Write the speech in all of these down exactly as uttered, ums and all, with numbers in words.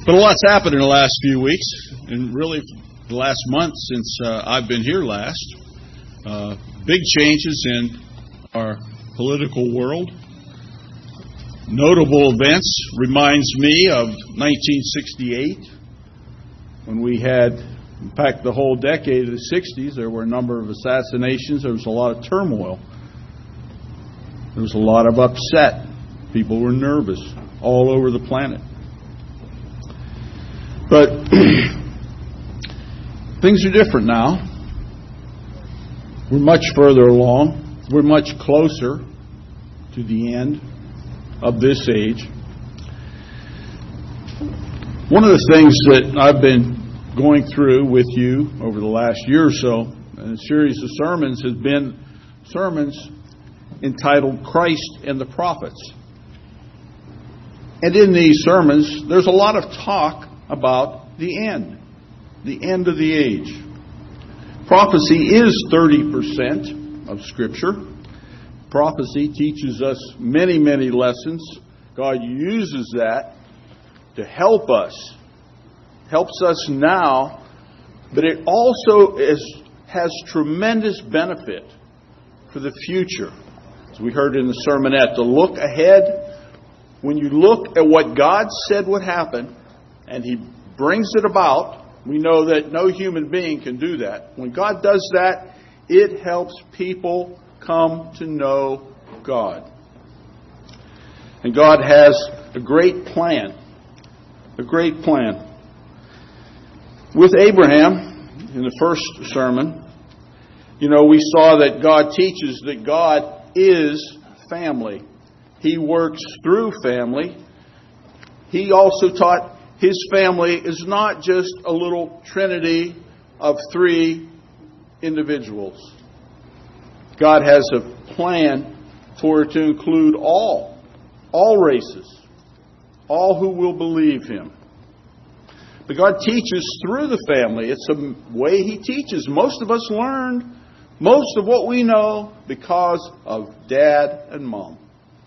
But a lot's happened in the last few weeks, and really the last month since uh, I've been here last. Uh, big changes in our political world. Notable events reminds me of nineteen sixty-eight, when we had, in fact, the whole decade of the sixties, there were a number of assassinations. There was a lot of turmoil. There was a lot of upset. People were nervous all over the planet. But things are different now. We're much further along. We're much closer to the end of this age. One of the things that I've been going through with you over the last year or so, in a series of sermons, has been sermons entitled Christ and the Prophets. And in these sermons, there's a lot of talk about the end, the end of the age. Prophecy is thirty percent of Scripture. Prophecy teaches us many, many lessons. God uses that to help us, helps us now, but it also is, has tremendous benefit for the future. As we heard in the sermonette, to look ahead, when you look at what God said would happen, and He brings it about, we know that no human being can do that. When God does that, it helps people come to know God. And God has a great plan. A great plan. With Abraham, in the first sermon, you know, we saw that God teaches that God is family. He works through family. He also taught His family is not just a little trinity of three individuals. God has a plan for it to include all, all races, all who will believe Him. But God teaches through the family. It's a way He teaches. Most of us learned most of what we know because of Dad and Mom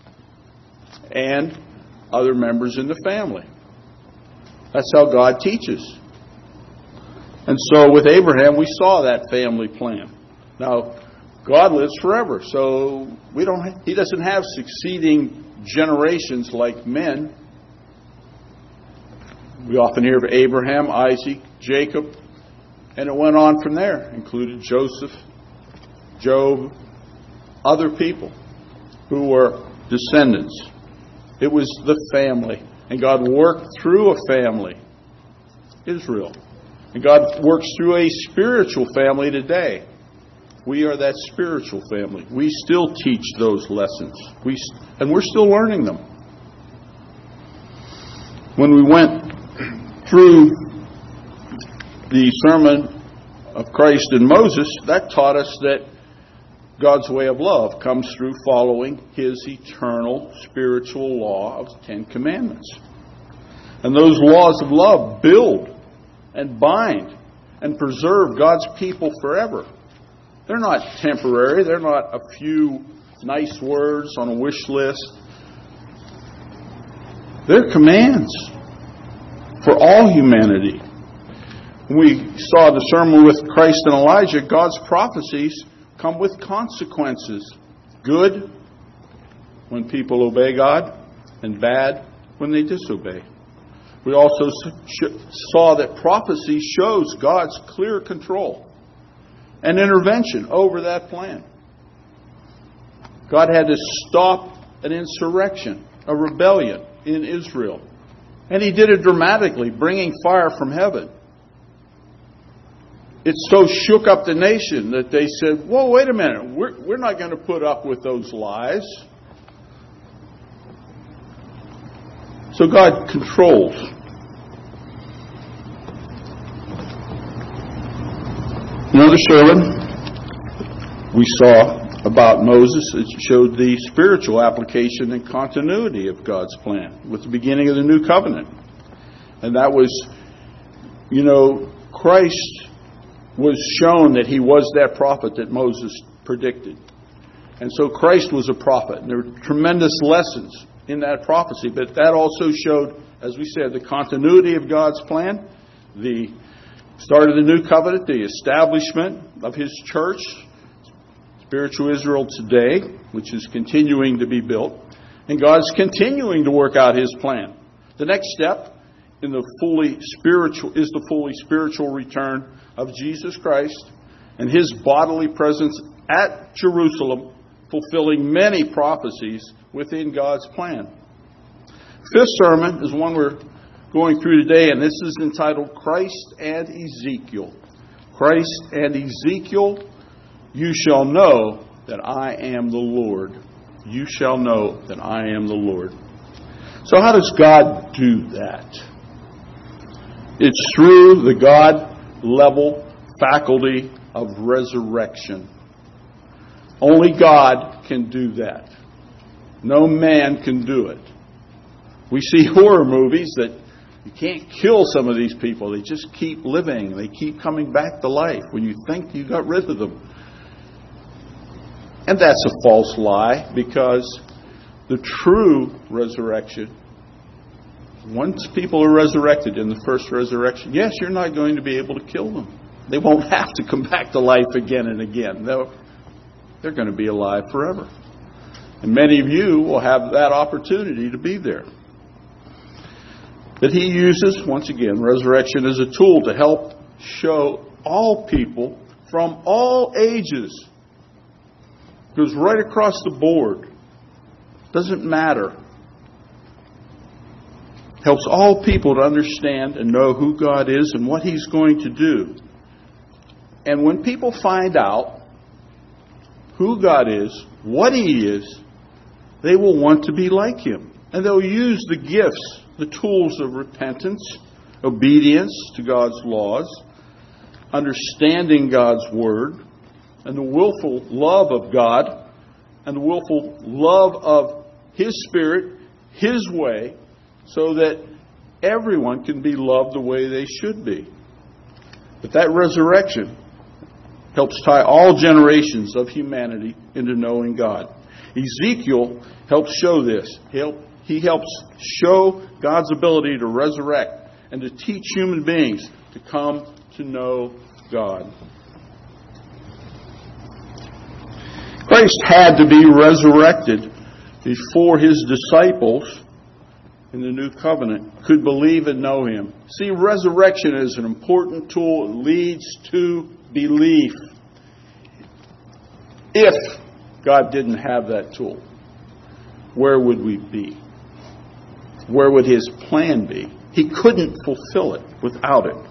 and other members in the family. That's how God teaches. And so with Abraham, we saw that family plan. Now, God lives forever, so we don't. He doesn't have succeeding generations like men. We often hear of Abraham, Isaac, Jacob, and it went on from there. Included Joseph, Job, other people who were descendants. It was the family. And God worked through a family, Israel. And God works through a spiritual family today. We are that spiritual family. We still teach those lessons. We and we're still learning them. When we went through the sermon of Christ and Moses, that taught us that God's way of love comes through following His eternal spiritual law of the Ten Commandments. And those laws of love build and bind and preserve God's people forever. They're not temporary. They're not a few nice words on a wish list. They're commands for all humanity. When we saw the sermon with Christ and Elijah, God's prophecies come with consequences. Good when people obey God, and bad when they disobey. We also saw that prophecy shows God's clear control and intervention over that plan. God had to stop an insurrection, a rebellion in Israel. And He did it dramatically, bringing fire from heaven. It so shook up the nation that they said, whoa, wait a minute, we're, we're not going to put up with those lies. So God controls. Another sermon we saw about Moses, it showed the spiritual application and continuity of God's plan with the beginning of the new covenant. And that was, you know, Christ was shown that He was that prophet that Moses predicted. And so Christ was a prophet. And there were tremendous lessons in that prophecy. But that also showed, as we said, the continuity of God's plan, the start of the new covenant, the establishment of His church, spiritual Israel today, which is continuing to be built, and God's continuing to work out His plan. The next step in the fully spiritual is the fully spiritual return of Jesus Christ and His bodily presence at Jerusalem, fulfilling many prophecies within God's plan. Fifth sermon is one we're going through today, and this is entitled Christ and Ezekiel. Christ and Ezekiel, you shall know that I am the Lord. You shall know that I am the Lord. So how does God do that? It's through the God-level faculty of resurrection. Only God can do that. No man can do it. We see horror movies that you can't kill some of these people. They just keep living. They keep coming back to life when you think you got rid of them. And that's a false lie, because the true resurrection, once people are resurrected in the first resurrection, yes, you're not going to be able to kill them. They won't have to come back to life again and again. They'll, they're going to be alive forever. And many of you will have that opportunity to be there. But He uses, once again, resurrection as a tool to help show all people from all ages. It goes right across the board. Doesn't matter. Helps all people to understand and know who God is and what He's going to do. And when people find out who God is, what He is, they will want to be like Him. And they'll use the gifts, the tools of repentance, obedience to God's laws, understanding God's Word, and the willful love of God, and the willful love of His Spirit, His way, so that everyone can be loved the way they should be. But that resurrection helps tie all generations of humanity into knowing God. Ezekiel helps show this. He helps show God's ability to resurrect and to teach human beings to come to know God. Christ had to be resurrected before His disciples in the new covenant could believe and know Him. See, resurrection is an important tool. It leads to belief. If God didn't have that tool, where would we be? Where would His plan be? He couldn't fulfill it without it.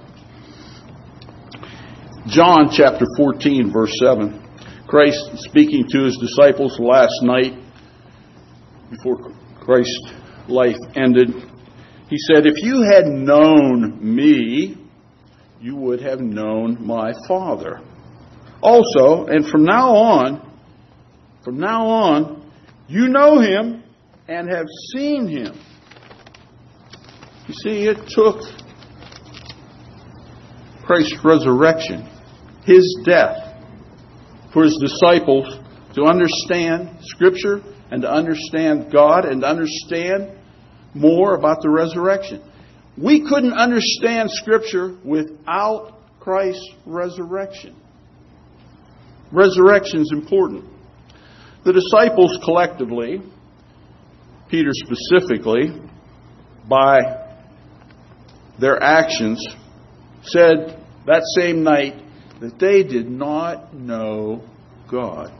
John chapter fourteen, verse seven. Christ speaking to His disciples last night before Christ's life ended. He said, "If you had known me, you would have known my Father. Also, and from now on, from now on, you know Him and have seen Him." You see, it took Christ's resurrection, His death, for His disciples to understand Scripture and to understand God and to understand more about the resurrection. We couldn't understand Scripture without Christ's resurrection. Resurrection is important. The disciples collectively, Peter specifically, by their actions, said that same night that they did not know God.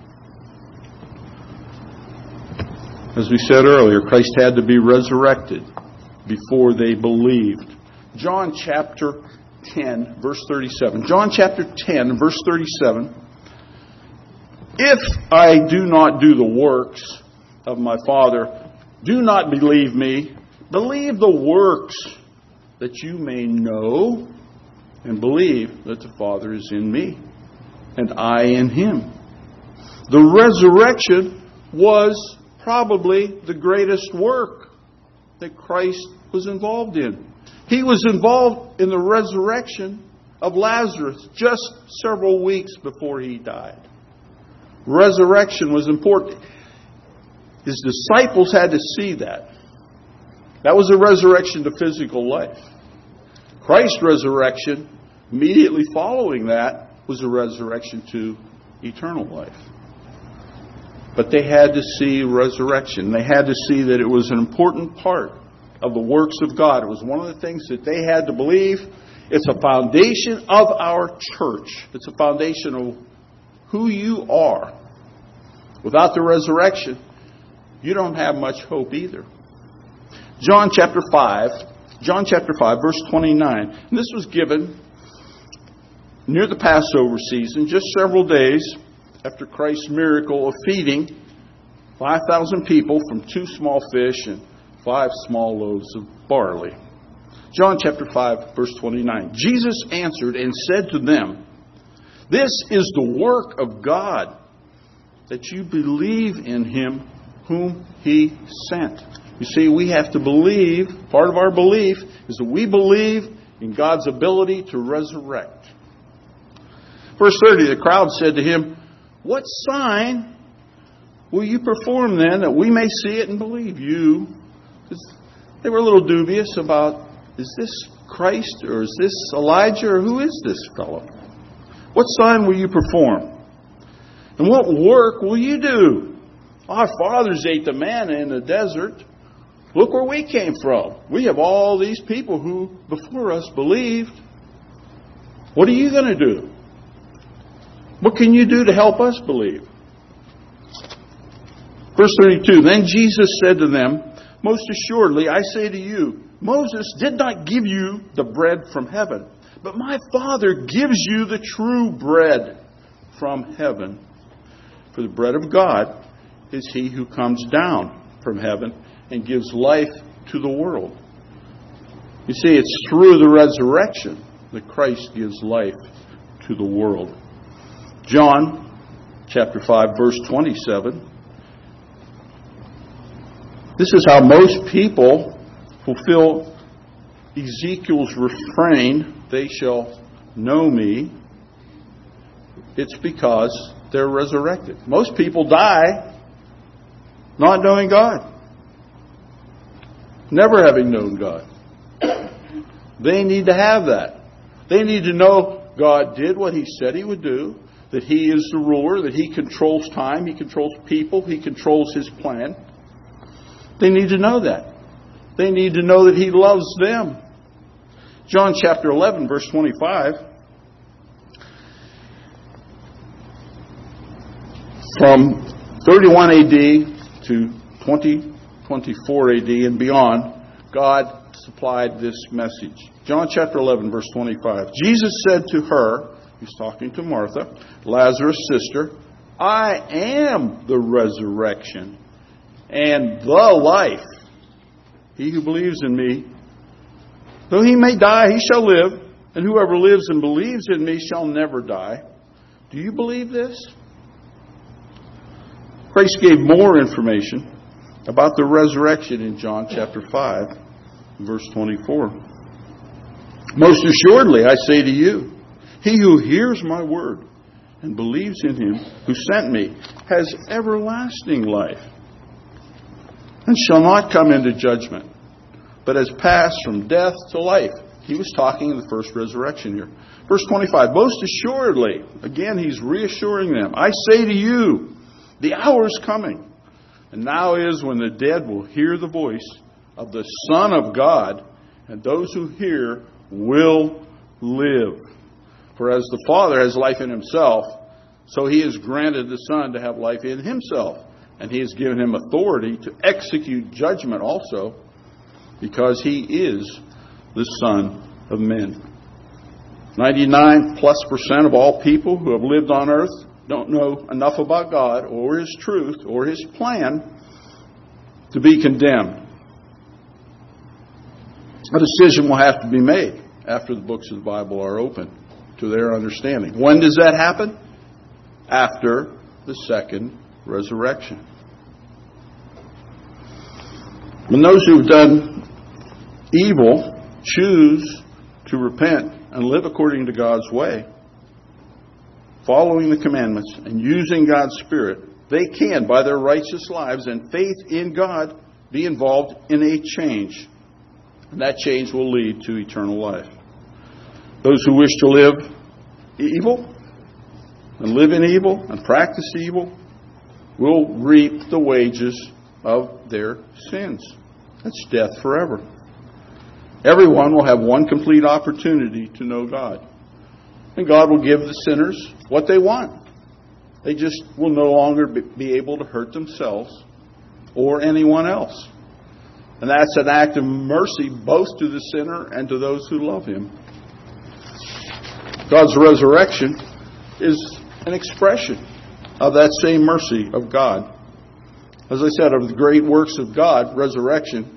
As we said earlier, Christ had to be resurrected before they believed. John chapter ten, verse thirty-seven. John chapter ten, verse thirty-seven. "If I do not do the works of my Father, do not believe me. Believe the works, that you may know and believe that the Father is in me and I in Him." The resurrection was probably the greatest work that Christ was involved in. He was involved in the resurrection of Lazarus just several weeks before he died. Resurrection was important. His disciples had to see that. That was a resurrection to physical life. Christ's resurrection, immediately following that, was a resurrection to eternal life. But they had to see resurrection. They had to see that it was an important part of the works of God. It was one of the things that they had to believe. It's a foundation of our church. It's a foundation of who you are. Without the resurrection, you don't have much hope either. John chapter five, John chapter five, verse twenty-nine. And this was given near the Passover season, just several days after Christ's miracle of feeding five thousand people from two small fish and five small loaves of barley. John chapter five, verse twenty-nine. Jesus answered and said to them, "This is the work of God, that you believe in Him whom He sent." You see, we have to believe, part of our belief is that we believe in God's ability to resurrect. Verse thirty, the crowd said to Him, "What sign will you perform then, that we may see it and believe you?" Because they were a little dubious about, is this Christ or is this Elijah or who is this fellow? What sign will you perform? And what work will you do? Our fathers ate the manna in the desert. Look where we came from. We have all these people who before us believed. What are you going to do? What can you do to help us believe? Verse thirty-two, then Jesus said to them, "Most assuredly, I say to you, Moses did not give you the bread from heaven, but my Father gives you the true bread from heaven. For the bread of God is He who comes down from heaven and gives life to the world." You see, it's through the resurrection that Christ gives life to the world. John chapter five, verse twenty-seven. This is how most people fulfill Ezekiel's refrain, "They shall know me." It's because they're resurrected. Most people die not knowing God, never having known God. They need to have that. They need to know God did what He said He would do, that He is the ruler, that He controls time, He controls people, He controls His plan. They need to know that. They need to know that He loves them. John chapter eleven, verse twenty-five. From thirty-one A D to twenty twenty-four A D and beyond, God supplied this message. John chapter eleven, verse twenty-five. Jesus said to her, He's talking to Martha, Lazarus' sister, "I am the resurrection and the life. He who believes in me, though he may die, he shall live. And whoever lives and believes in me shall never die." Do you believe this? Christ gave more information about the resurrection in John chapter five, verse twenty-four. "Most assuredly, I say to you, he who hears my word and believes in Him who sent me has everlasting life, and shall not come into judgment, but has passed from death to life." He was talking in the first resurrection here. Verse twenty-five, "Most assuredly," again He's reassuring them, "I say to you, the hour is coming, and now is when the dead will hear the voice of the Son of God, and those who hear will live. For as the Father has life in Himself, so He has granted the Son to have life in Himself. And He has given Him authority to execute judgment also, because He is the Son of Men." ninety-nine plus percent of all people who have lived on earth don't know enough about God or His truth or His plan to be condemned. A decision will have to be made after the books of the Bible are open to their understanding. When does that happen? After the second resurrection. When those who've done evil choose to repent and live according to God's way, following the commandments and using God's Spirit, they can, by their righteous lives and faith in God, be involved in a change. And that change will lead to eternal life. Those who wish to live evil and live in evil and practice evil will reap the wages of their sins. That's death forever. Everyone will have one complete opportunity to know God. And God will give the sinners what they want. They just will no longer be able to hurt themselves or anyone else. And that's an act of mercy both to the sinner and to those who love him. God's resurrection is an expression of that same mercy of God. As I said, of the great works of God, resurrection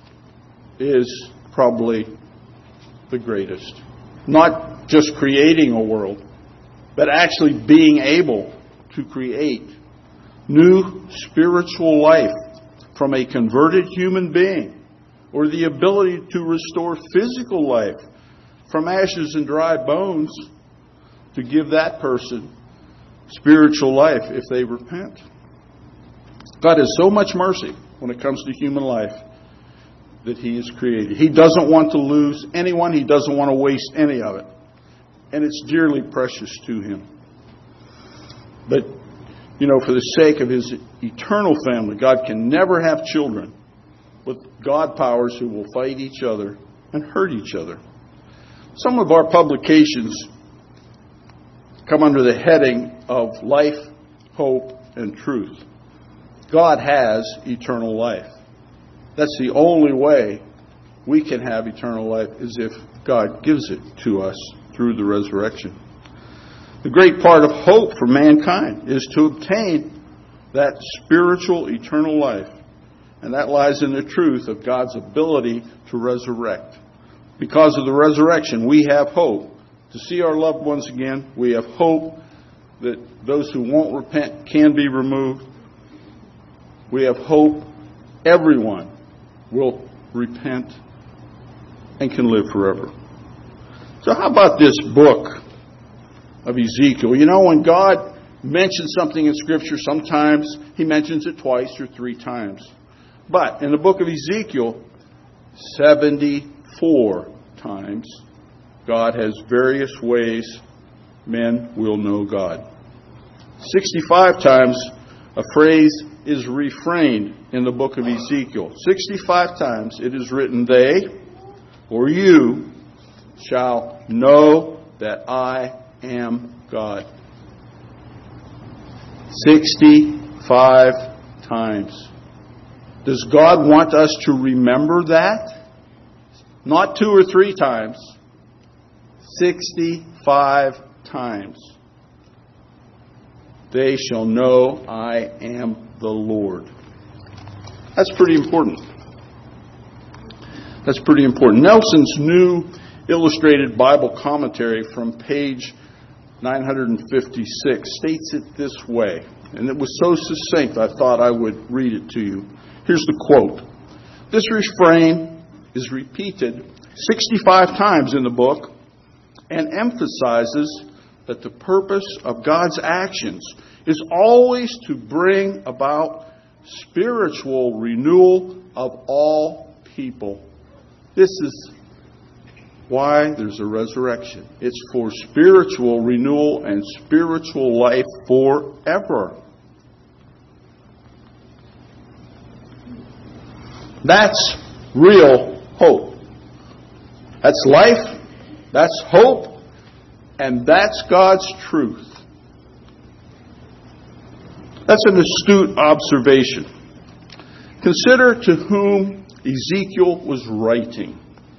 is probably the greatest. Not just creating a world, but actually being able to create new spiritual life from a converted human being, or the ability to restore physical life from ashes and dry bones to give that person spiritual life if they repent. God has so much mercy when it comes to human life that He has created. He doesn't want to lose anyone. He doesn't want to waste any of it. And it's dearly precious to Him. But, you know, for the sake of His eternal family, God can never have children with God powers who will fight each other and hurt each other. Some of our publications come under the heading of life, hope, and truth. God has eternal life. That's the only way we can have eternal life, is if God gives it to us through the resurrection. The great part of hope for mankind is to obtain that spiritual eternal life. And that lies in the truth of God's ability to resurrect. Because of the resurrection, we have hope to see our loved ones again. We have hope that those who won't repent can be removed. We have hope everyone will repent and can live forever. So how about this book of Ezekiel? You know, when God mentions something in Scripture, sometimes He mentions it twice or three times. But in the book of Ezekiel, seventy-four times, God has various ways men will know God. sixty-five times a phrase is refrained in the book of Ezekiel. sixty-five times it is written, "They," or "you," "shall know that I am God." sixty-five times. Does God want us to remember that? Not two or three times. sixty-five times. "They shall know I am the Lord." That's pretty important. That's pretty important. Nelson's New Illustrated Bible Commentary from page nine fifty-six states it this way. And it was so succinct, I thought I would read it to you. Here's the quote. "This refrain is repeated sixty-five times in the book and emphasizes that the purpose of God's actions is always to bring about spiritual renewal of all people." This is why there's a resurrection. It's for spiritual renewal and spiritual life forever. That's real hope. That's life. That's hope. And that's God's truth. That's an astute observation. Consider to whom Ezekiel was writing.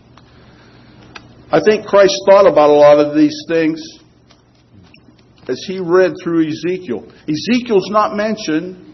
I think Christ thought about a lot of these things as He read through Ezekiel. Ezekiel's not mentioned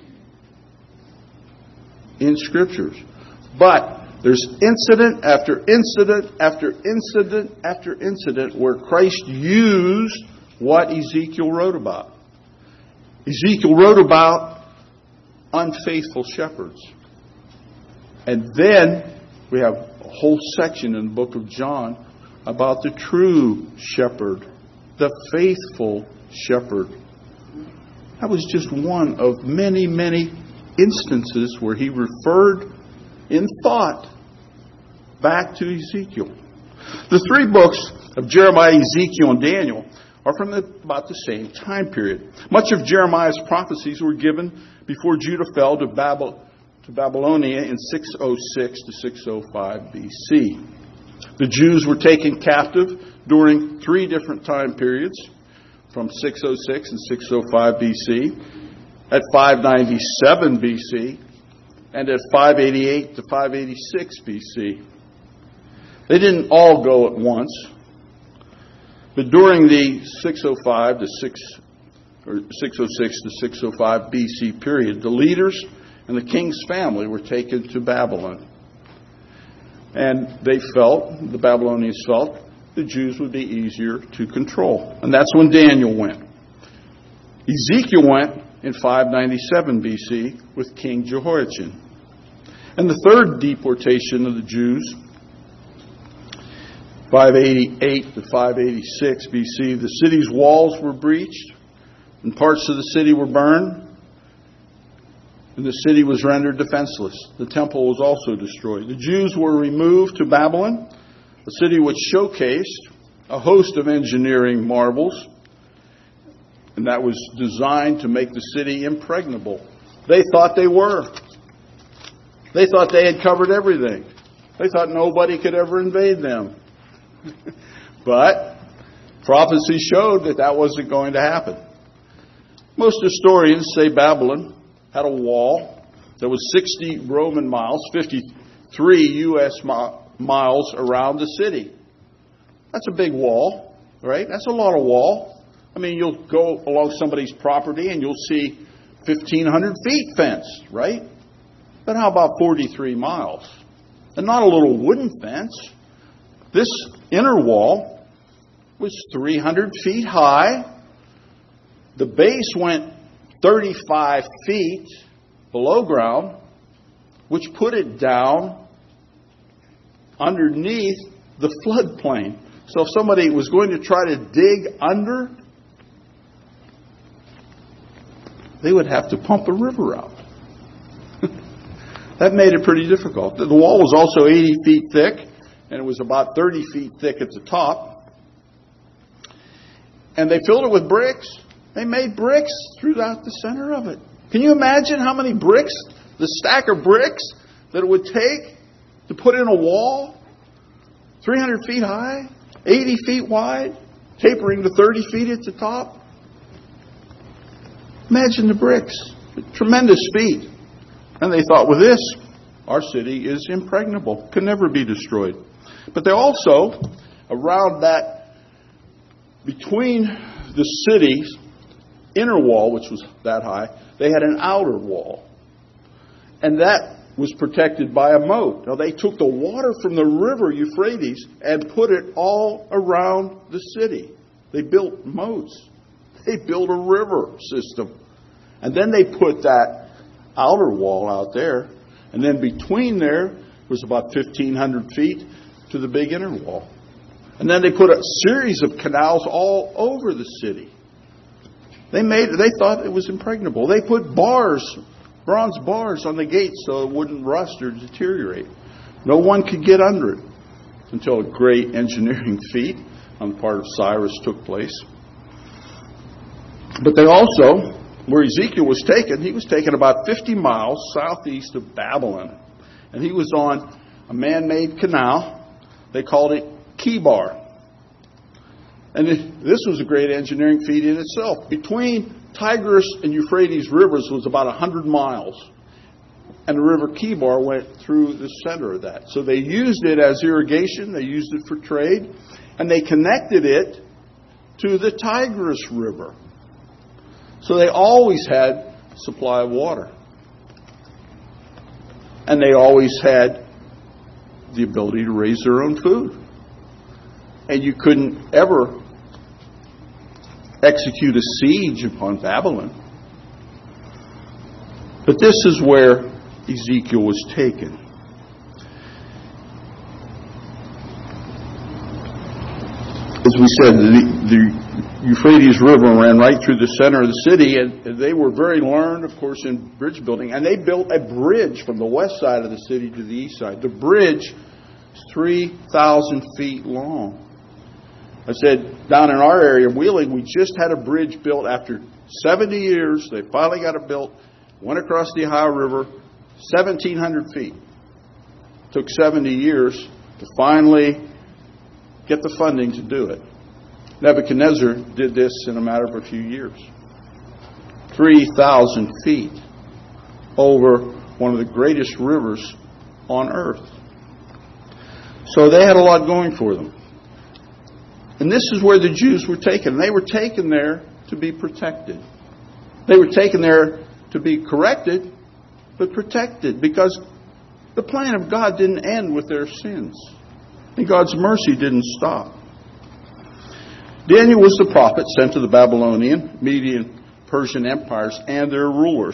in Scriptures. But there's incident after incident after incident after incident where Christ used what Ezekiel wrote about. Ezekiel wrote about unfaithful shepherds. And then we have a whole section in the book of John about the true shepherd, the faithful shepherd. That was just one of many, many instances where he referred in thought back to Ezekiel. The three books of Jeremiah, Ezekiel, and Daniel are from the, about the same time period. Much of Jeremiah's prophecies were given before Judah fell to, Babel, to Babylonia in six oh six to six oh five B C. The Jews were taken captive during three different time periods, from six oh six and six oh five B C, at five ninety-seven B C, and at five eighty-eight to five eighty-six B C. They didn't all go at once, but during the six oh five to six or six oh six to six oh five B C period, the leaders and the king's family were taken to Babylon. And they felt, the Babylonians felt, the Jews would be easier to control. And that's when Daniel went. Ezekiel went in five ninety-seven B C with King Jehoiachin. And the third deportation of the Jews, five eighty-eight to five eighty-six B C, the city's walls were breached and parts of the city were burned. And the city was rendered defenseless. The temple was also destroyed. The Jews were removed to Babylon, a city which showcased a host of engineering marvels, and that was designed to make the city impregnable. They thought they were. They thought they had covered everything. They thought nobody could ever invade them. But prophecy showed that that wasn't going to happen. Most historians say Babylon had a wall that was sixty Roman miles, fifty-three U S miles around the city. That's a big wall, right? That's a lot of wall. I mean, you'll go along somebody's property and you'll see fifteen hundred feet fence, right? But how about forty-three miles? And not a little wooden fence. This inner wall was three hundred feet high. The base went thirty-five feet below ground, which put it down underneath the floodplain. So if somebody was going to try to dig under, they would have to pump a river out. That made it pretty difficult. The wall was also eighty feet thick, and it was about thirty feet thick at the top. And they filled it with bricks. They made bricks throughout the center of it. Can you imagine how many bricks, the stack of bricks that it would take to put in a wall? three hundred feet high, eighty feet wide, tapering to thirty feet at the top. Imagine the bricks. Tremendous feat. And they thought, with this, our city is impregnable, can never be destroyed. But they also, around that, between the city's inner wall, which was that high, they had an outer wall. And that was protected by a moat. Now, they took the water from the river Euphrates and put it all around the city. They built moats. They built a river system. And then they put that outer wall out there. And then between there was about fifteen hundred feet to the big inner wall. And then they put a series of canals all over the city. They made. They thought it was impregnable. They put bars, bronze bars on the gates so it wouldn't rust or deteriorate. No one could get under it until a great engineering feat on the part of Cyrus took place. But they also, where Ezekiel was taken, he was taken about fifty miles southeast of Babylon. And he was on a man-made canal. They called it Kibar. And this was a great engineering feat in itself. Between Tigris and Euphrates rivers was about one hundred miles. And the river Kibar went through the center of that. So they used it as irrigation. They used it for trade. And they connected it to the Tigris River. So they always had supply of water. And they always had the ability to raise their own food. And you couldn't ever execute a siege upon Babylon. But this is where Ezekiel was taken. As we said, the, the Euphrates River ran right through the center of the city, and they were very learned, of course, in bridge building. And they built a bridge from the west side of the city to the east side. The bridge is three thousand feet long. I said, down in our area of Wheeling, we just had a bridge built after seventy years. They finally got it built, went across the Ohio River, seventeen hundred feet. Took seventy years to finally get the funding to do it. Nebuchadnezzar did this in a matter of a few years. three thousand feet over one of the greatest rivers on earth. So they had a lot going for them. And this is where the Jews were taken. They were taken there to be protected. They were taken there to be corrected, but protected, because the plan of God didn't end with their sins. And God's mercy didn't stop. Daniel was the prophet sent to the Babylonian, Median, Persian empires and their rulers.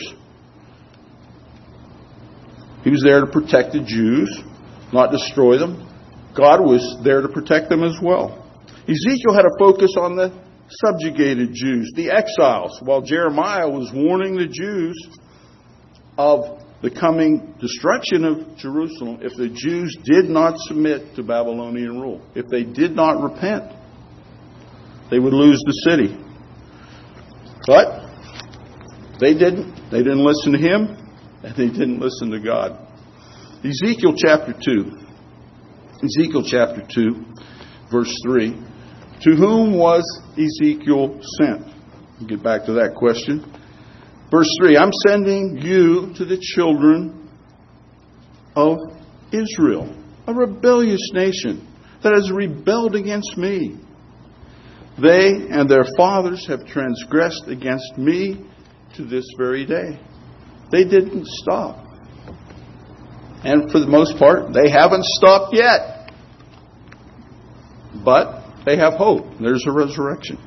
He was there to protect the Jews, not destroy them. God was there to protect them as well. Ezekiel had a focus on the subjugated Jews, the exiles, while Jeremiah was warning the Jews of the coming destruction of Jerusalem if the Jews did not submit to Babylonian rule. If they did not repent, they would lose the city. But they didn't. They didn't listen to him, and they didn't listen to God. Ezekiel chapter two. Ezekiel chapter two, verse three. To whom was Ezekiel sent? We'll get back to that question. Verse three, I'm sending you to the children of Israel, a rebellious nation that has rebelled against me. They and their fathers have transgressed against me to this very day. They didn't stop. And for the most part, they haven't stopped yet. But they have hope. There's a resurrection.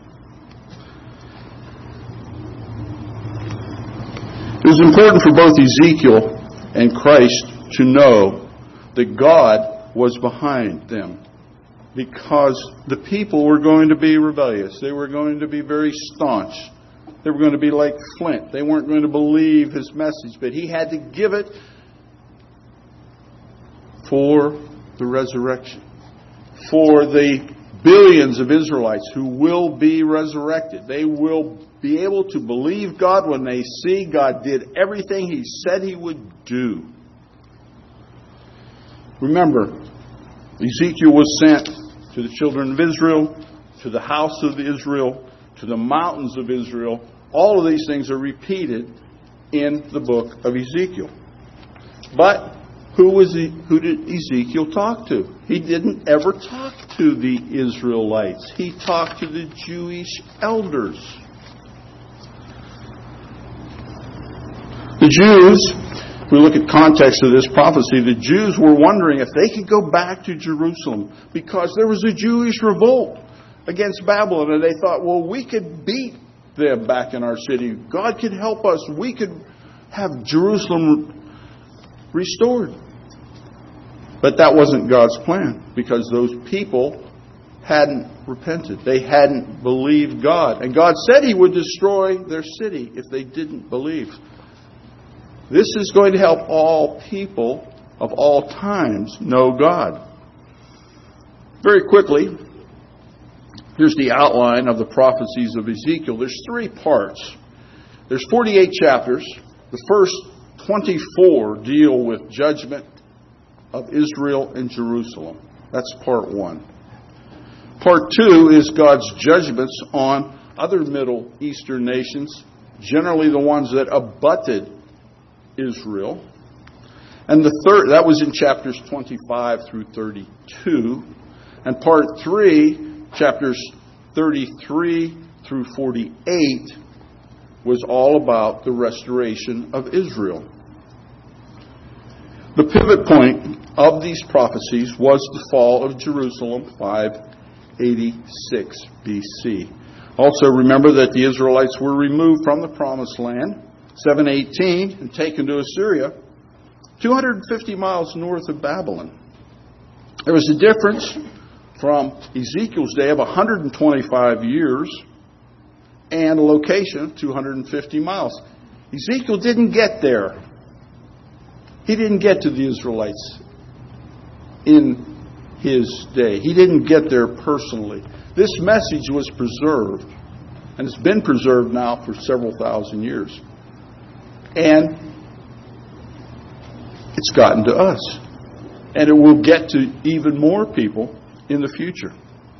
It was important for both Ezekiel and Christ to know that God was behind them, because the people were going to be rebellious. They were going to be very staunch. They were going to be like flint. They weren't going to believe his message, but he had to give it for the resurrection, for the billions of Israelites who will be resurrected. They will be able to believe God when they see God did everything he said he would do. Remember, Ezekiel was sent to the children of Israel, to the house of Israel, to the mountains of Israel. All of these things are repeated in the book of Ezekiel. But who was he, who did Ezekiel talk to? He didn't ever talk to the Israelites. He talked to the Jewish elders. The Jews, if we look at context of this prophecy, the Jews were wondering if they could go back to Jerusalem because there was a Jewish revolt against Babylon, and they thought, well, we could beat them back in our city. God could help us. We could have Jerusalem restored. But that wasn't God's plan, because those people hadn't repented. They hadn't believed God. And God said he would destroy their city if they didn't believe. This is going to help all people of all times know God. Very quickly, here's the outline of the prophecies of Ezekiel. There's three parts. There's forty-eight chapters. The first twenty-four deal with judgment of Israel and Jerusalem. That's part one. Part two is God's judgments on other Middle Eastern nations, generally the ones that abutted Israel. And the third, that was in chapters twenty-five through thirty-two. And part three, chapters thirty-three through forty-eight, was all about the restoration of Israel. The pivot point of these prophecies was the fall of Jerusalem, five eighty-six B C. Also remember that the Israelites were removed from the Promised Land, seven eighteen, and taken to Assyria, two hundred fifty miles north of Babylon. There was a difference from Ezekiel's day of one hundred twenty-five years and a location of two hundred fifty miles. Ezekiel didn't get there. He didn't get to the Israelites in his day. He didn't get there personally. This message was preserved, and it's been preserved now for several thousand years. And it's gotten to us. And it will get to even more people in the future.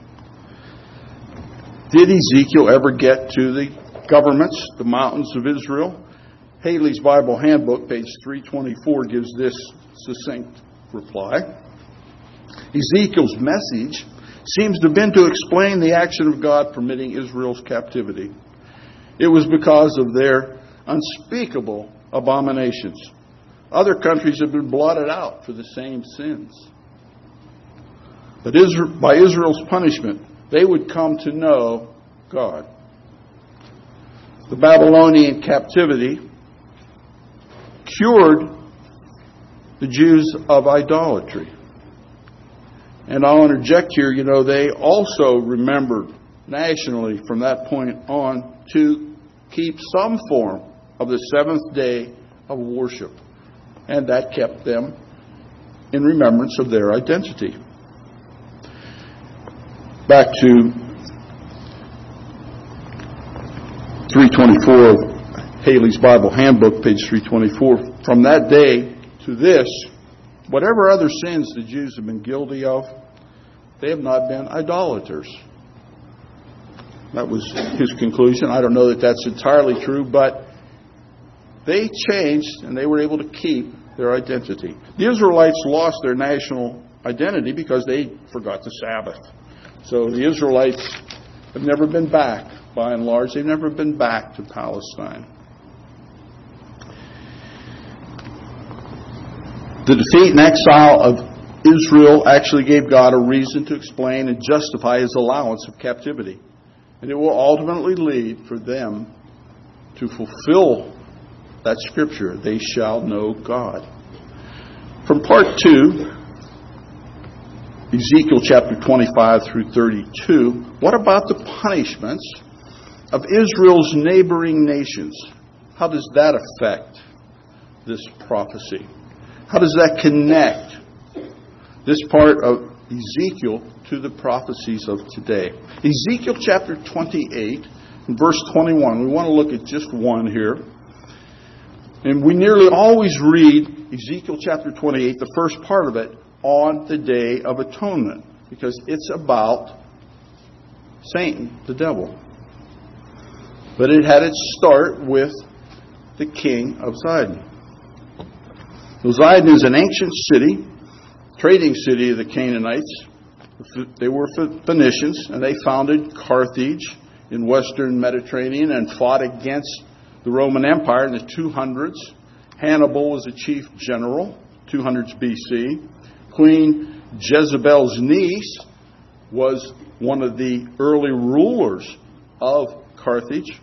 Did Ezekiel ever get to the governments, the mountains of Israel? Haley's Bible Handbook, page three twenty-four, gives this succinct reply. Ezekiel's message seems to have been to explain the action of God permitting Israel's captivity. It was because of their unspeakable abominations. Other countries have been blotted out for the same sins. But Israel, by Israel's punishment, they would come to know God. The Babylonian captivity cured the Jews of idolatry. And I'll interject here, you know, they also remembered nationally from that point on to keep some form of the seventh day of worship. And that kept them in remembrance of their identity. Back to three twenty-four of Haley's Bible Handbook, page three twenty-four. From that day to this, whatever other sins the Jews have been guilty of, they have not been idolaters. That was his conclusion. I don't know that that's entirely true, but they changed and they were able to keep their identity. The Israelites lost their national identity because they forgot the Sabbath. So the Israelites have never been back, by and large. They've never been back to Palestine. The defeat and exile of Israel actually gave God a reason to explain and justify his allowance of captivity. And it will ultimately lead for them to fulfill that scripture, they shall know God. From part two, Ezekiel chapter twenty-five through thirty-two, what about the punishments of Israel's neighboring nations? How does that affect this prophecy? How does that connect this part of Ezekiel to the prophecies of today? Ezekiel chapter twenty-eight, verse twenty-one. We want to look at just one here. And we nearly always read Ezekiel chapter twenty-eight, the first part of it, on the Day of Atonement, because it's about Satan, the devil. But it had its start with the king of Zidon. Zidon is an ancient city, trading city of the Canaanites. They were Phoenicians, and they founded Carthage in western Mediterranean and fought against the Roman Empire in the two hundreds. Hannibal was a chief general, two hundreds B C. Queen Jezebel's niece was one of the early rulers of Carthage.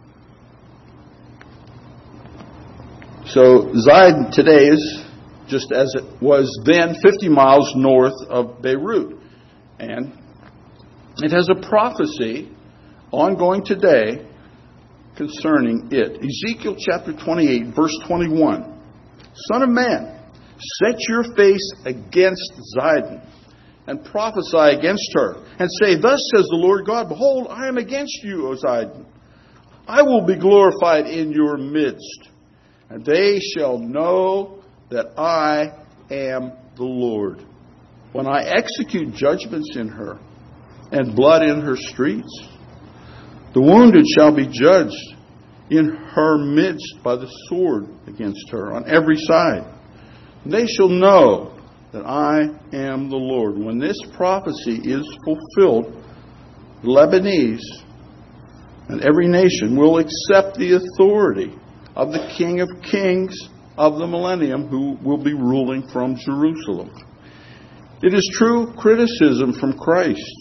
So Zidon today is, just as it was then, fifty miles north of Beirut. And it has a prophecy ongoing today concerning it. Ezekiel chapter twenty-eight, verse twenty-one. Son of man, set your face against Zidon and prophesy against her, and say, thus says the Lord God, behold, I am against you, O Zidon. I will be glorified in your midst, and they shall know that I am the Lord, when I execute judgments in her, and blood in her streets. The wounded shall be judged in her midst by the sword against her on every side. They shall know that I am the Lord. When this prophecy is fulfilled, the Lebanese and every nation will accept the authority of the King of Kings of the millennium, who will be ruling from Jerusalem. It is true criticism from Christ.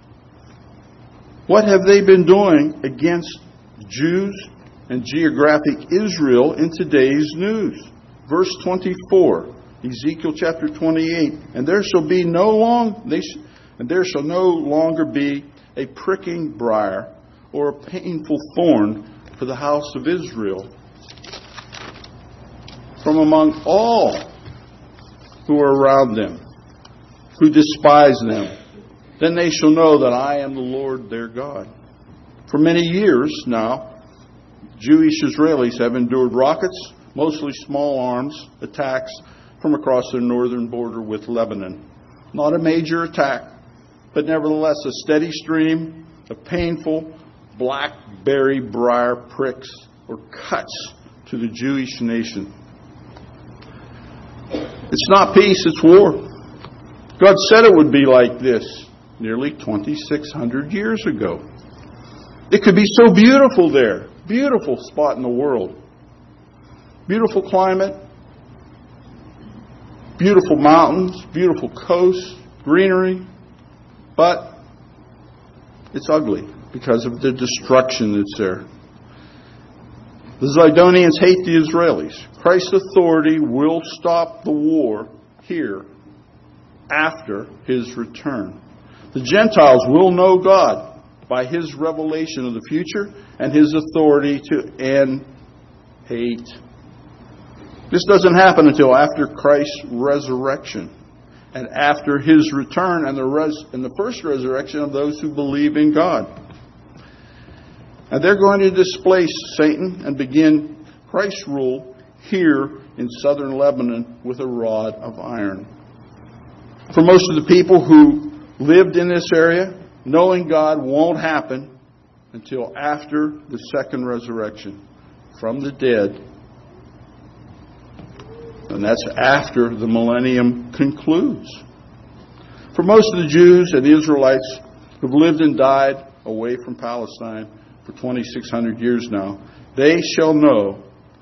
What have they been doing against Jews and geographic Israel in today's news? Verse twenty-four, Ezekiel chapter twenty-eight. And there shall be no long, they sh- and there shall no longer be a pricking briar or a painful thorn for the house of Israel from among all who are around them, who despise them. Then they shall know that I am the Lord their God. For many years now, Jewish Israelis have endured rockets, mostly small arms, attacks from across their northern border with Lebanon. Not a major attack, but nevertheless a steady stream of painful blackberry briar pricks or cuts to the Jewish nation. It's not peace, it's war. God said it would be like this nearly twenty-six hundred years ago. It could be so beautiful there. Beautiful spot in the world. Beautiful climate. Beautiful mountains. Beautiful coast. Greenery. But it's ugly because of the destruction that's there. The Zidonians hate the Israelis. Christ's authority will stop the war here after His return. The Gentiles will know God by His revelation of the future and His authority to end hate. This doesn't happen until after Christ's resurrection and after His return and the res- and the first resurrection of those who believe in God. And they're going to displace Satan and begin Christ's rule here in southern Lebanon with a rod of iron. For most of the people who lived in this area, knowing God won't happen until after the second resurrection from the dead. And that's after the millennium concludes. For most of the Jews and the Israelites who've lived and died away from Palestine for twenty-six hundred years now, they shall know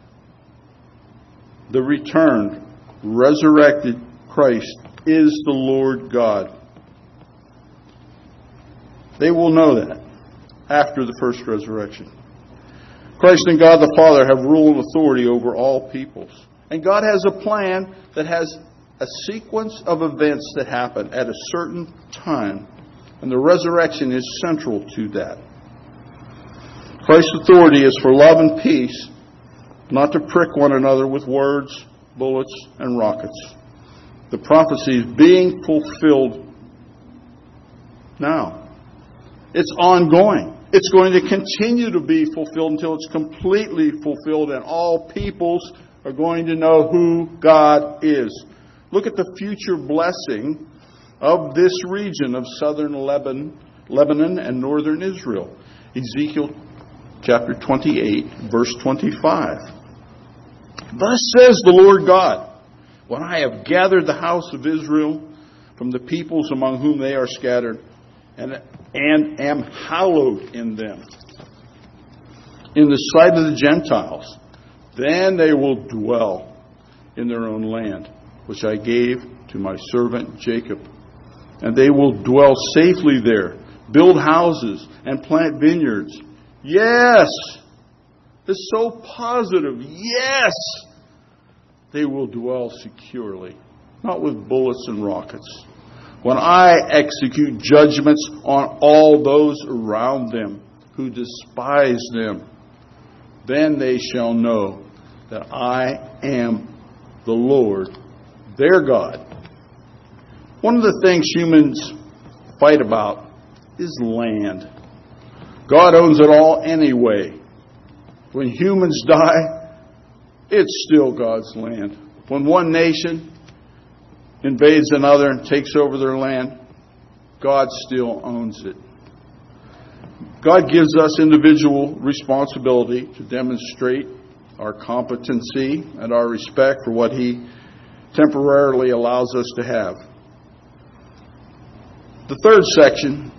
the returned, resurrected Christ is the Lord God. They will know that after the first resurrection. Christ and God the Father have rule and authority over all peoples. And God has a plan that has a sequence of events that happen at a certain time. And the resurrection is central to that. Christ's authority is for love and peace, not to prick one another with words, bullets, and rockets. The prophecy is being fulfilled now. It's ongoing. It's going to continue to be fulfilled until it's completely fulfilled and all peoples are going to know who God is. Look at the future blessing of this region of southern Lebanon, Lebanon and northern Israel. Ezekiel chapter twenty-eight, verse twenty-five. Thus says the Lord God, when I have gathered the house of Israel from the peoples among whom they are scattered, and, and am hallowed in them, in the sight of the Gentiles, then they will dwell in their own land, which I gave to my servant Jacob. And they will dwell safely there, build houses, and plant vineyards. Yes! It's so positive. Yes! They will dwell securely, not with bullets and rockets. When I execute judgments on all those around them who despise them, then they shall know that I am the Lord, their God. One of the things humans fight about is land. God owns it all anyway. When humans die, it's still God's land. When one nation invades another and takes over their land, God still owns it. God gives us individual responsibility to demonstrate our competency and our respect for what He temporarily allows us to have. The third section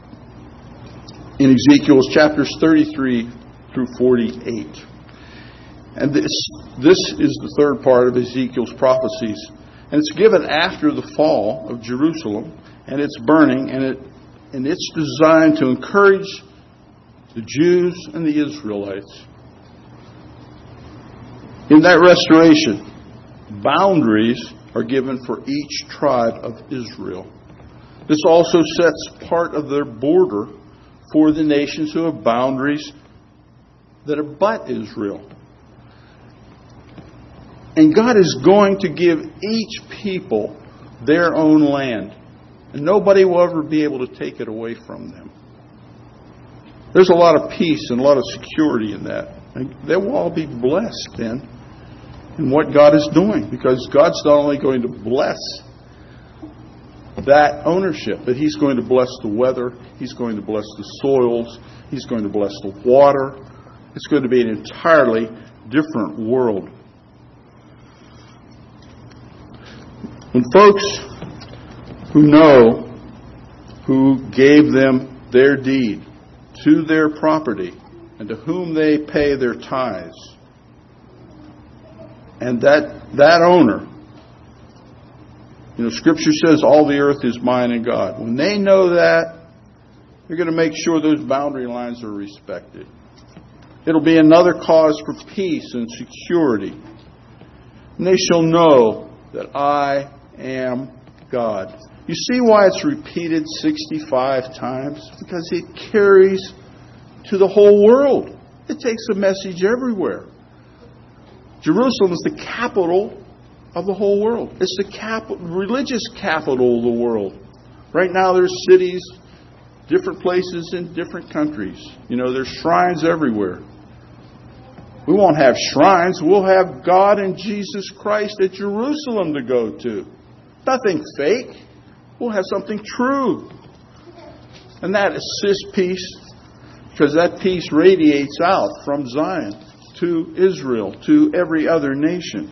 in Ezekiel is chapters thirty-three through forty-eight. And this, this is the third part of Ezekiel's prophecies. And it's given after the fall of Jerusalem and its burning, and it and it's designed to encourage the Jews and the Israelites. In that restoration, boundaries are given for each tribe of Israel. This also sets part of their border for the nations who have boundaries that are but Israel. And God is going to give each people their own land. And nobody will ever be able to take it away from them. There's a lot of peace and a lot of security in that. And they will all be blessed then in what God is doing. Because God's not only going to bless that ownership, but He's going to bless the weather. He's going to bless the soils. He's going to bless the water. It's going to be an entirely different world. When folks who know who gave them their deed to their property and to whom they pay their tithes, and that that owner, you know, Scripture says all the earth is mine and God. When they know that, they're going to make sure those boundary lines are respected. It'll be another cause for peace and security. And they shall know that I am God. You see why it's repeated sixty-five times? Because it carries to the whole world. It takes a message everywhere. Jerusalem is the capital of the whole world. It's the cap- religious capital of the world. Right now there's cities, different places in different countries. You know, there's shrines everywhere. We won't have shrines. We'll have God and Jesus Christ at Jerusalem to go to. Nothing fake. We'll have something true. And that assists peace, because that peace radiates out from Zion to Israel, to every other nation.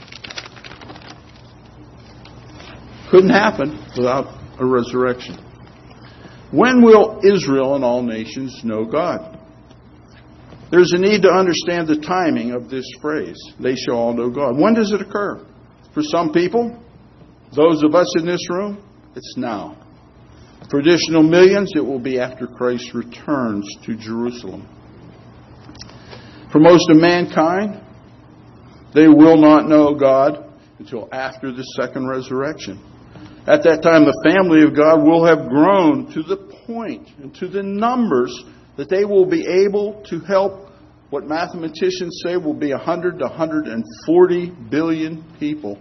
Couldn't happen without a resurrection. When will Israel and all nations know God? There's a need to understand the timing of this phrase. They shall all know God. When does it occur? For some people, those of us in this room, it's now. For additional millions, it will be after Christ returns to Jerusalem. For most of mankind, they will not know God until after the second resurrection. At that time, the family of God will have grown to the point and to the numbers that they will be able to help what mathematicians say will be one hundred to one hundred forty billion people.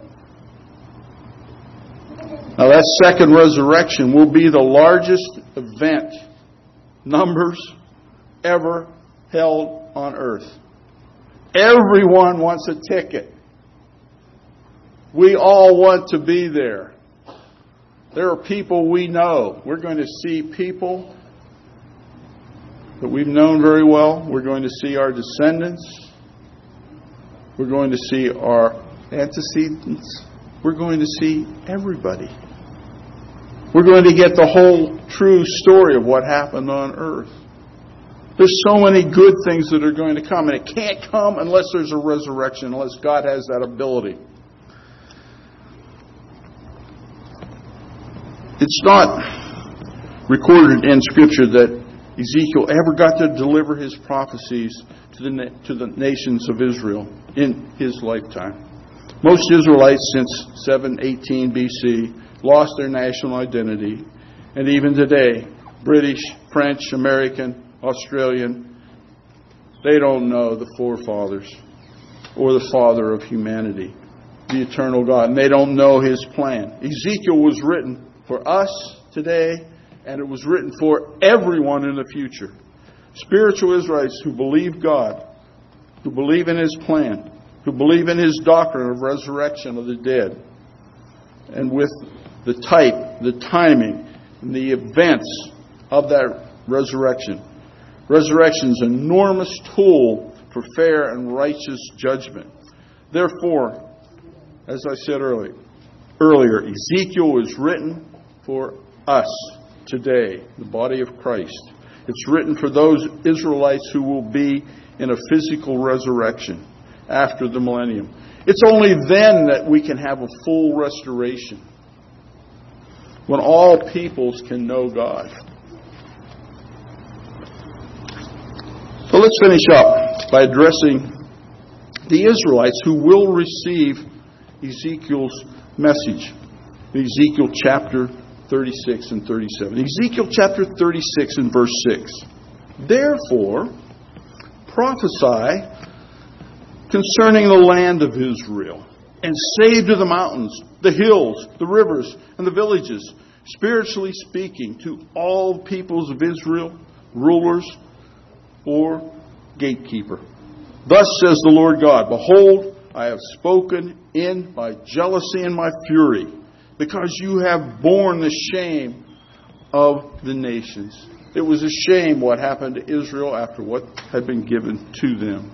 Now that second resurrection will be the largest event, numbers, ever held on earth. Everyone wants a ticket. We all want to be there. There are people we know. We're going to see people that we've known very well. We're going to see our descendants. We're going to see our antecedents. We're going to see everybody. We're going to get the whole true story of what happened on earth. There's so many good things that are going to come, and it can't come unless there's a resurrection, unless God has that ability. It's not recorded in Scripture that Ezekiel ever got to deliver his prophecies to the to the nations of Israel in his lifetime. Most Israelites since seven eighteen B C lost their national identity, and even today, British, French, American, Australian, they don't know the forefathers or the Father of humanity, the eternal God, and they don't know His plan. Ezekiel was written for us today, and it was written for everyone in the future. Spiritual Israelites who believe God, who believe in His plan, who believe in His doctrine of resurrection of the dead, and with the type, the timing, and the events of that resurrection. Resurrection is an enormous tool for fair and righteous judgment. Therefore, as I said earlier, earlier, Ezekiel was written for us today, the body of Christ. It's written for those Israelites who will be in a physical resurrection after the millennium. It's only then that we can have a full restoration, when all peoples can know God. So let's finish up by addressing the Israelites who will receive Ezekiel's message. Ezekiel chapter thirty-six and thirty-seven. Ezekiel chapter thirty-six and verse six. Therefore, prophesy concerning the land of Israel, and say to the mountains, the hills, the rivers, and the villages, spiritually speaking, to all peoples of Israel, rulers or gatekeeper. Thus says the Lord God, behold, I have spoken in my jealousy and my fury, because you have borne the shame of the nations. It was a shame what happened to Israel after what had been given to them.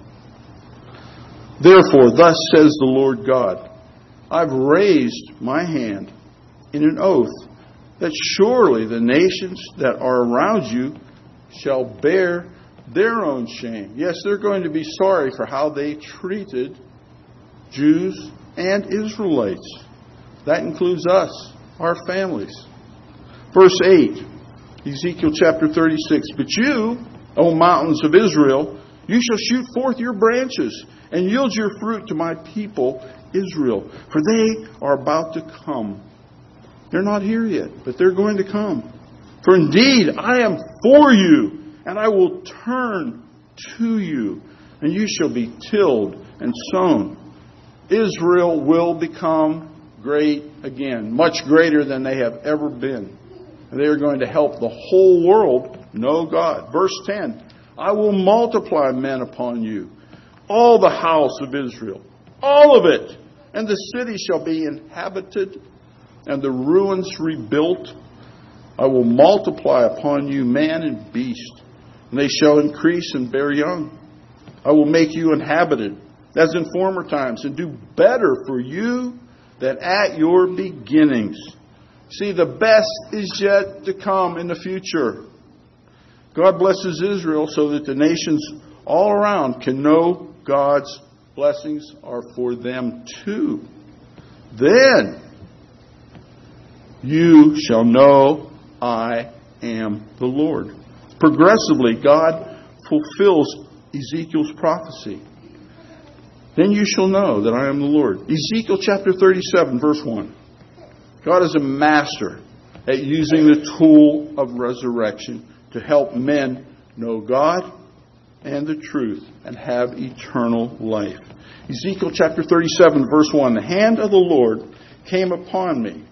Therefore, thus says the Lord God, I've raised my hand in an oath that surely the nations that are around you shall bear their own shame. Yes, they're going to be sorry for how they treated Jews and Israelites. That includes us, our families. Verse eight, Ezekiel chapter thirty-six. But you, O mountains of Israel, you shall shoot forth your branches and yield your fruit to my people Israel. For they are about to come. They're not here yet, but they're going to come. For indeed, I am for you, and I will turn to you, and you shall be tilled and sown. Israel will become great again, much greater than they have ever been. And they are going to help the whole world know God. Verse ten, I will multiply men upon you, all the house of Israel, all of it, and the city shall be inhabited, and the ruins rebuilt. I will multiply upon you man and beast, and they shall increase and bear young. I will make you inhabited, as in former times, and do better for you than at your beginnings. See, the best is yet to come in the future. God blesses Israel so that the nations all around can know God's blessings are for them too. Then you shall know I am the Lord. Progressively, God fulfills Ezekiel's prophecy. Then you shall know that I am the Lord. Ezekiel chapter thirty-seven, verse one. God is a master at using the tool of resurrection to help men know God and the truth and have eternal life. Ezekiel chapter thirty-seven, verse one. The hand of the Lord came upon me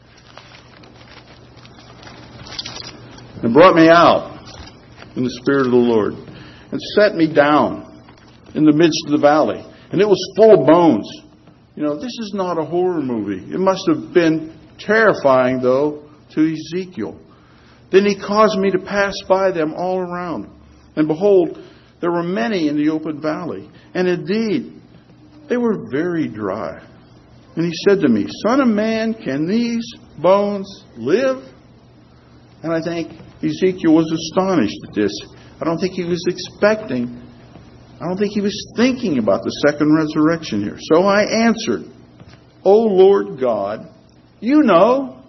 and brought me out in the Spirit of the Lord and set me down in the midst of the valley. And it was full of bones. You know, this is not a horror movie. It must have been terrifying, though, to Ezekiel. Then he caused me to pass by them all around. And behold, there were many in the open valley. And indeed, they were very dry. And he said to me, Son of man, can these bones live? And I think Ezekiel was astonished at this. I don't think he was expecting, I don't think he was thinking about the second resurrection here. So I answered, O Lord God, you know.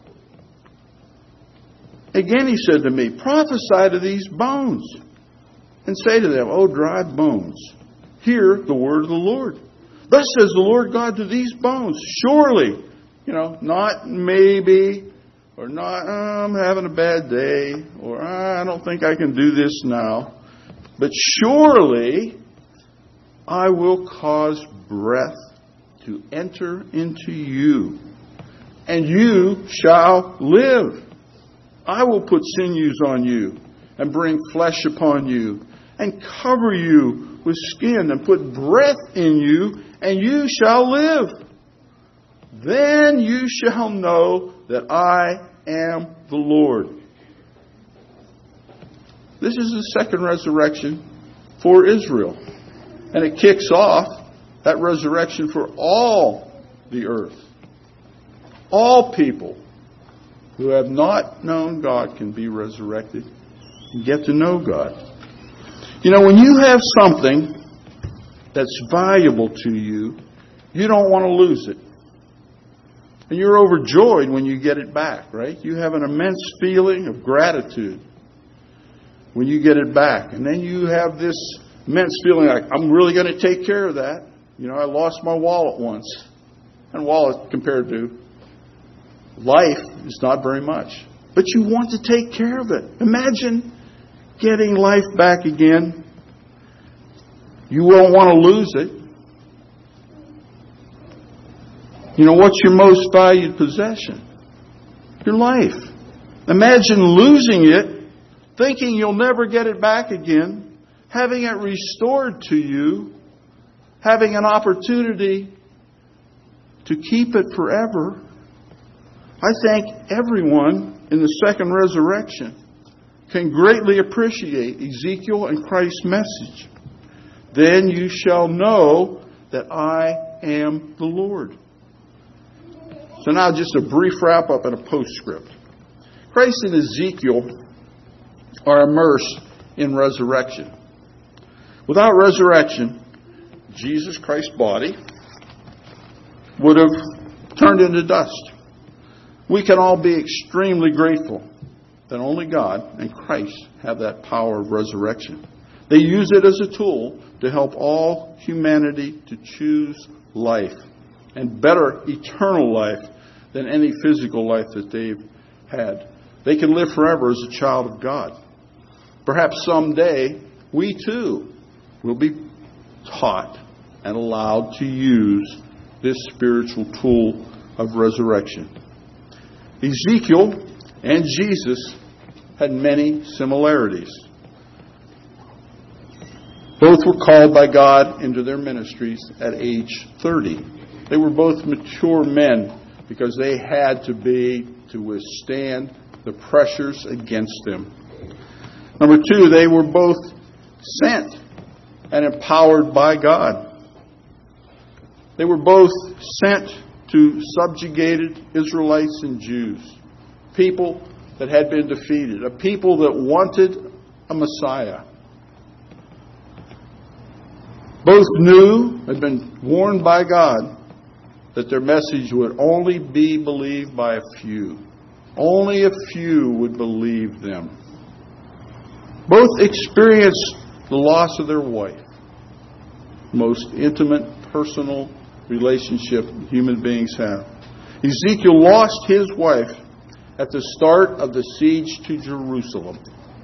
Again he said to me, prophesy to these bones and say to them, O dry bones, hear the word of the Lord. Thus says the Lord God to these bones, surely, you know, not maybe, or not, oh, I'm having a bad day, or I don't think I can do this now. But surely I will cause breath to enter into you, and you shall live. I will put sinews on you, and bring flesh upon you, and cover you with skin, and put breath in you, and you shall live. Then you shall know that I am the Lord. This is the second resurrection for Israel. And it kicks off that resurrection for all the earth. All people who have not known God can be resurrected and get to know God. You know, when you have something that's valuable to you, you don't want to lose it. And you're overjoyed when you get it back, right? You have an immense feeling of gratitude when you get it back. And then you have this immense feeling like, I'm really going to take care of that. You know, I lost my wallet once. And wallet compared to life is not very much. But you want to take care of it. Imagine getting life back again. You won't want to lose it. You know, what's your most valued possession? Your life. Imagine losing it, thinking you'll never get it back again, having it restored to you, having an opportunity to keep it forever. I think everyone in the second resurrection can greatly appreciate Ezekiel and Christ's message. Then you shall know that I am the Lord. So now just a brief wrap up and a postscript. Christ and Ezekiel are immersed in resurrection. Without resurrection, Jesus Christ's body would have turned into dust. We can all be extremely grateful that only God and Christ have that power of resurrection. They use it as a tool to help all humanity to choose life, and better eternal life than any physical life that they've had. They can live forever as a child of God. Perhaps someday we too will be taught and allowed to use this spiritual tool of resurrection. Ezekiel and Jesus had many similarities. Both were called by God into their ministries at age thirty. They were both mature men because they had to be to withstand the pressures against them. Number two, they were both sent and empowered by God. They were both sent to subjugated Israelites and Jews, people that had been defeated, a people that wanted a Messiah. Both knew, had been warned by God, that their message would only be believed by a few. Only a few would believe them. Both experienced the loss of their wife, most intimate, personal relationship human beings have. Ezekiel lost his wife at the start of the siege to Jerusalem.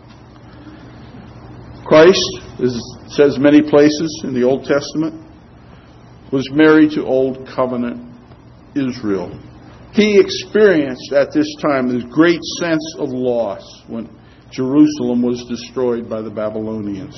Christ, as it says many places in the Old Testament, was married to Old Covenant Israel. He experienced at this time this great sense of loss when Jerusalem was destroyed by the Babylonians.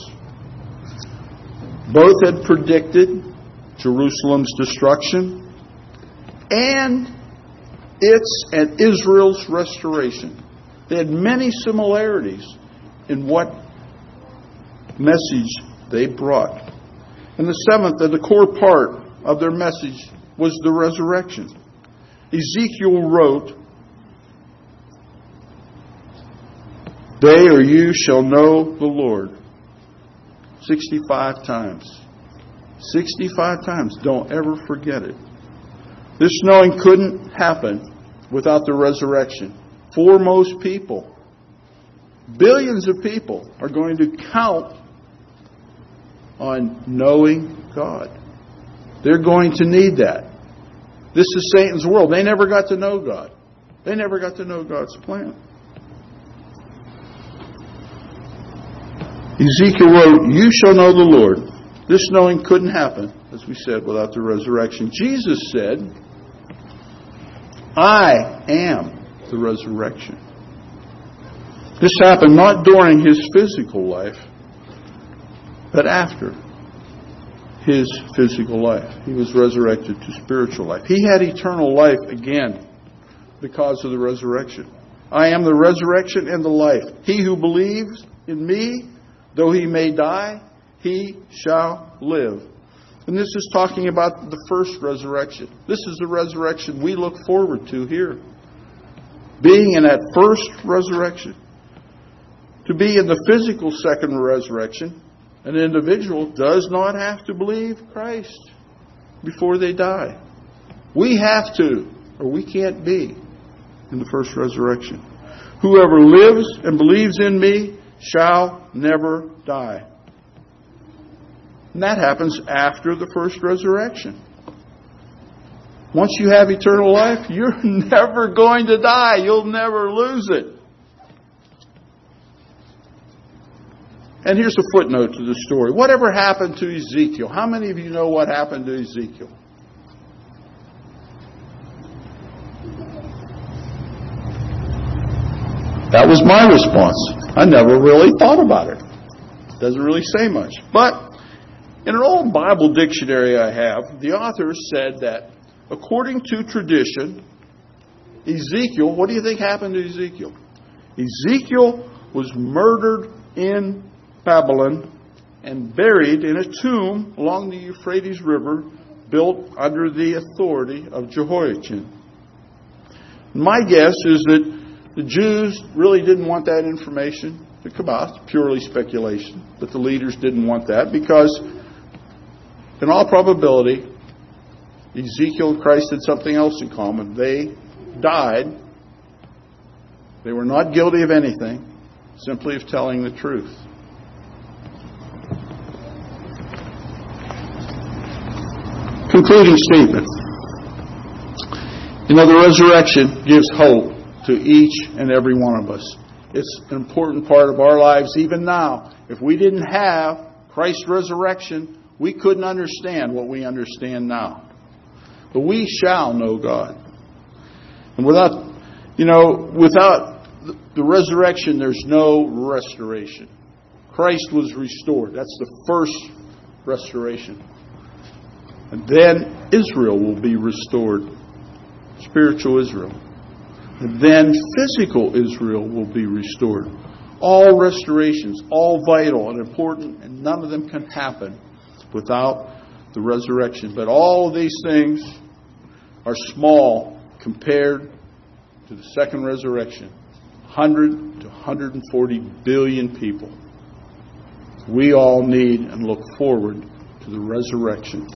Both had predicted Jerusalem's destruction and its and Israel's restoration. They had many similarities in what message they brought. And the seventh, and the core part of their message, was the resurrection. Ezekiel wrote, "They or you shall know the Lord." sixty-five times. sixty-five times. Don't ever forget it. This knowing couldn't happen without the resurrection. For most people, billions of people are going to count on knowing God. They're going to need that. This is Satan's world. They never got to know God. They never got to know God's plan. Ezekiel wrote, "You shall know the Lord." This knowing couldn't happen, as we said, without the resurrection. Jesus said, "I am the resurrection." This happened not during his physical life, but after his physical life. He was resurrected to spiritual life. He had eternal life again because of the resurrection. "I am the resurrection and the life. He who believes in me, though he may die, he shall live." And this is talking about the first resurrection. This is the resurrection we look forward to here. Being in that first resurrection. To be in the physical second resurrection, an individual does not have to believe Christ before they die. We have to, or we can't be in the first resurrection. "Whoever lives and believes in me shall never die." And that happens after the first resurrection. Once you have eternal life, you're never going to die. You'll never lose it. And here's a footnote to the story. Whatever happened to Ezekiel? How many of you know what happened to Ezekiel? That was my response. I never really thought about it. It doesn't really say much. But in an old Bible dictionary I have, the author said that according to tradition, Ezekiel, what do you think happened to Ezekiel? Ezekiel was murdered in Babylon and buried in a tomb along the Euphrates River built under the authority of Jehoiachin. My guess is that the Jews really didn't want that information to come out. It's purely speculation. But the leaders didn't want that because, in all probability, Ezekiel and Christ had something else in common. They died. They were not guilty of anything, simply of telling the truth. Concluding statement. You know, the resurrection gives hope to each and every one of us. It's an important part of our lives even now. If we didn't have Christ's resurrection, we couldn't understand what we understand now. But we shall know God. And without, you know, without the resurrection, there's no restoration. Christ was restored. That's the first restoration. And then Israel will be restored. Spiritual Israel. And then physical Israel will be restored. All restorations, all vital and important, and none of them can happen without the resurrection. But all of these things are small compared to the second resurrection. one hundred to one hundred forty billion people. We all need and look forward to the resurrection.